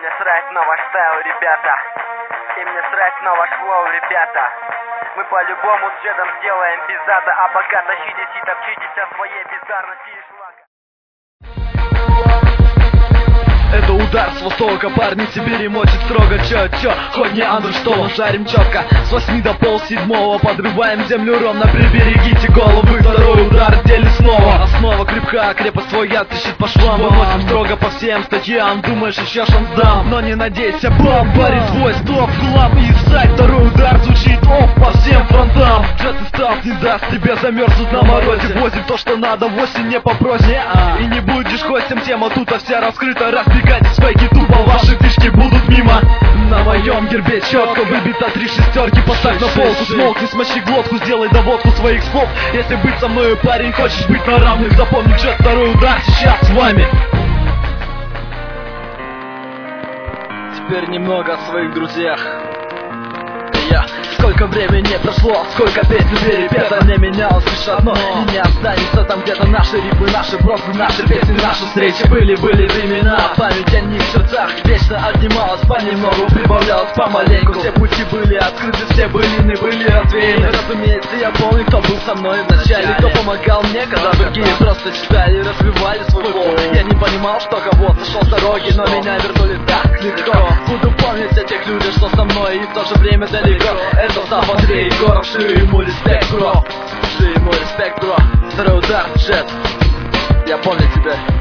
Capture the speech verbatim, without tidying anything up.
мне срать на ваш стайл, ребята. И мне срать на ваш флоу, ребята. Мы по-любому с Джедом сделаем пиздата. А пока тащитесь и топчитесь о своей бездарности и шлака. Это удар с востока, парни Сибири мочит строго. Чё, чё, хоть не Андрей, что жарим четко. С восьми до полседьмого подрываем землю ровно. Приберегите головы, второй удар в деле снова. Основа крепка, крепость своя тащит по швам. Выносим строго по всем статьям. Думаешь, еще шанс дам, но не надейся, бам. Парень твой стоп, хлам и всадь. Второй удар звучит оф по всем фронтам. Джет и став не даст тебе замерзнуть на морозе. Возим то, что надо, в осень не попроще. И не будешь гостем, тема тут а вся раскрыта. Разбегайтесь, фейки тупо, ваши фишки будут мимо. На моем гербе четко выбито три шестерки. Поставь на полку, смолкни, смочи глотку, сделай доводку своих слов. Если быть со мною, парень, хочешь быть на равных, запомни, Джет, второй удар сейчас с вами. Теперь немного о своих друзьях. Я. Сколько времени прошло, сколько песен перепето. Не менялось лишь одно, и не останется там где-то наши рифы, наши просто наши песни, наши встречи. Были, были времена, память о них в сердцах вечно отнималась понемногу, прибавлялась помаленьку. Все пути были открыты, все былины были развеяны. Разумеется, я помню, кто был со мной вначале, кто помогал мне, когда другие просто читали, развивали свой флоу. Я не понимал, что кого-то шел с дороги, но меня вернули так легко. Буду помнить о тех людях, что со мной, и в то же время далеко. Это сам Андрей Егоров, шире ему респект, бро. Шире ему респект, бро. Второй удар, Джет. Я помню тебя.